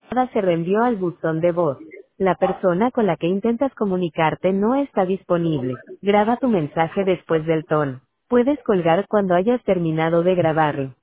llamada se reenvió al buzón de voz. La persona con la que intentas comunicarte no está disponible. Graba tu mensaje después del tono. Puedes colgar cuando hayas terminado de grabarlo.